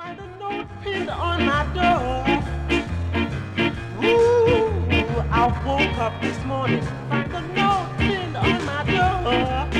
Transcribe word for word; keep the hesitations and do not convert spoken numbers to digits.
Find a note pinned on my door. Ooh, I woke up this morning, find a note pinned on my door.